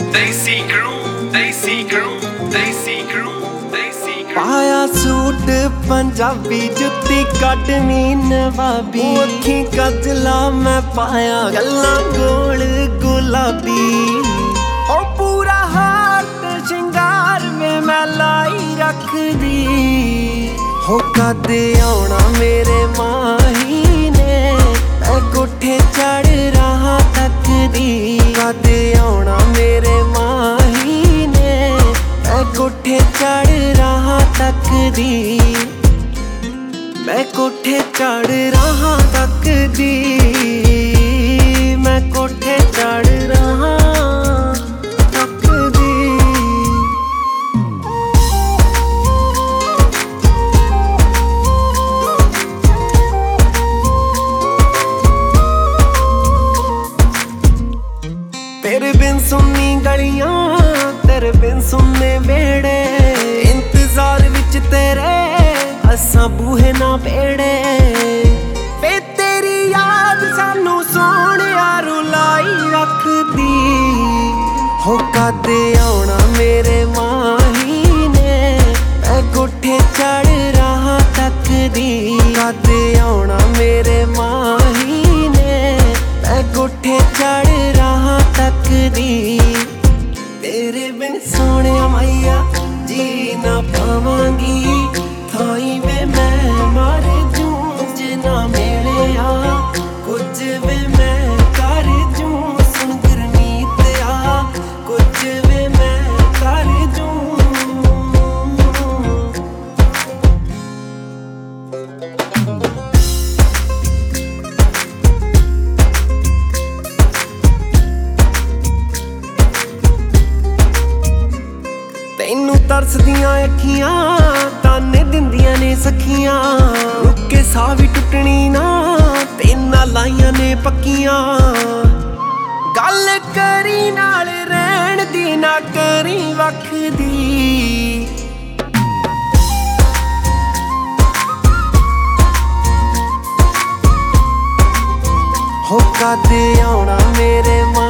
पाया सूट पंजाबी जुत्ती कटनी नवाबी अखी कजला मैं पाया गल्ला गोल गुलाबी ओ पूरा हाथ शिंगार में मैं लाई रख दी हो कद आना मेरे माही ने मैं कोठे चढ़ रहा तक दी कद आना मेरे माही ने मैं कोठे चढ़ रहा तक दी मैं कोठे चढ़ रहा तक दी मैं कोठे चढ़ रहा तक दी तेरे बिन सुननी गलियां तेरे बिन सुनने वेड़े इंतजार विच तेरे असां बूहे ना पेड़े वे तेरी याद सानू सोहणिया रुलाई रखदी हो कद आना मेरे माही ने मैं कोठे चढ़ रहा तक दी कद आना मेरे माही ने मैं कोठे चढ़ रहा तक दी तेरे बिन सोने मैया जी ना पावांगी थाई में मैं मर जूं जे ना मिले आ कुछ वे मैं कर जूं सुन गुरमीत आ कुछ वे मैं कर जूं तैनू तरसदियां अखियां ताने दिंदियां ने सखियां रुके साह भी टुटनी ना तेना लाइयां ने पक्कियां गल करी नाल रहन दी ना करी वख दी हो कद आना मेरे मां